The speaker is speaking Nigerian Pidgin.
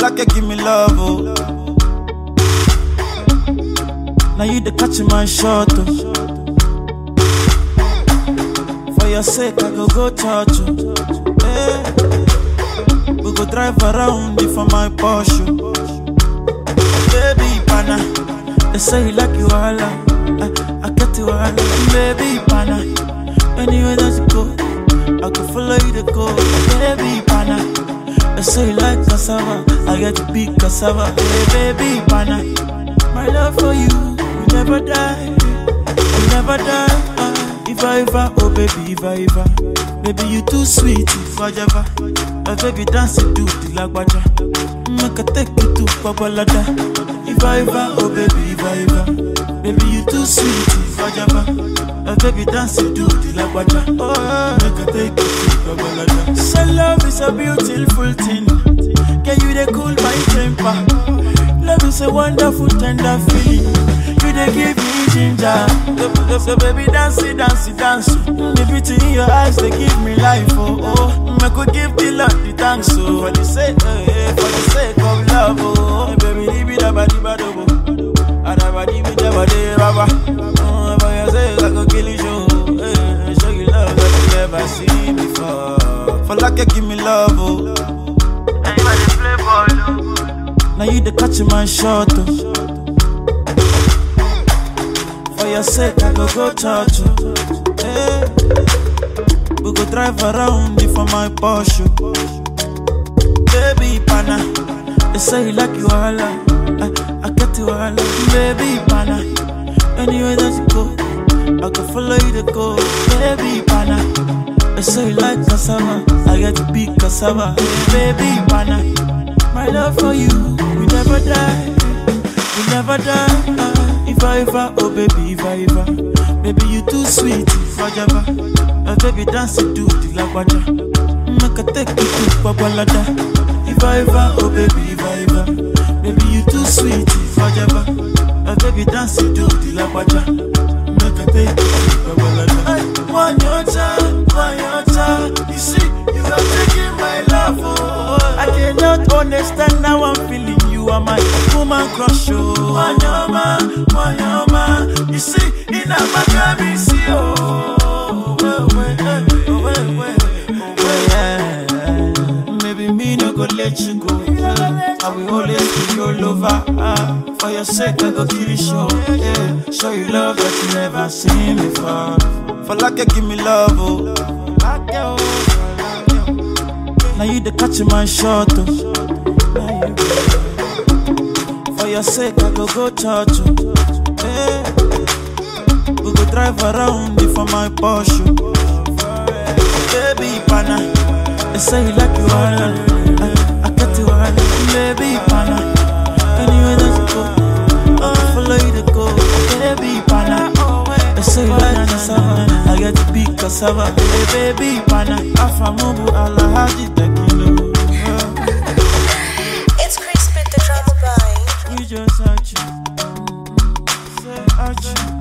like you give me love, oh. Now you the catch my shot, oh. For your sake, I go church, oh. Hey. We go drive around it for my Porsche. Baby, pana, they say you like you all, I get you all. Baby, pana, anywhere that you go, I can follow you to go. Baby, pana, they say you like cassava, I get to be cassava. Hey, baby, pana, my love for you, you never die, you never die. If I ever, oh baby, if I ever, baby you too sweet, if I ever, baby dance it to the lagwaja, make a take you to Babalada. If I ever, oh baby, if I ever, baby you too sweet, if I ever, baby dance it to the lagwaja, make a take you to Babalada. So love is a beautiful thing, can you they cool my temper? Love is a wonderful tender feeling, you they give me ginger. So baby dance it, dance it, dance. The beauty in your eyes they give me life, oh oh. I could give the Lord the thanks, oh. For the sake of love, oh. Baby, leave it up, adibadobo. Adabadi, bidabade, baba. For your sake, I could kill you, show. Show you love that you never seen before. For like you give me love, oh. Anybody play ball, oh. Now you the catch my shot, oh. For your sake, I go church, oh. Hey. We go drive around it for my Porsche. Baby, pana, they say you like you all, I get you all. Baby, pana, anywhere that you go, I can follow you to go. Baby, pana, they say you like cassava, I get to be cassava. Baby, pana, my love for you, we never die, we never die. If I ever, oh baby, if I ever, baby you too sweet, if I ever, baby dance it to the lagwaja, make a take you to Babalada. If I ever, oh baby, if I ever, baby you too sweet, if I ever, baby dance it to the lagwaja, make a take you to Babalada. One your time, you see, you are taking my love, oh. I cannot understand now I'm feeling. You are my woman crush, oh. Wanyama, you see, in a Miami, see, oh. Maybe me no go let you go. I will always be your lover. For your sake, I go kill you, show. Yeah. Show you love that you never seen before. For like you give me love, oh. Now you the catch my shot, oh. For your sake, I go church, oh. Hey. We go drive around it for my Porsche. Baby, pana, they say you like you all, I get you all. Baby, pana, anywhere that you go, I follow you to go. Baby, pana, they say you like cassava, I get to be cassava. Baby, pana, afamubu alahaji tekilo. It's Chris Pitt, the drama boy. You just arch, say arch.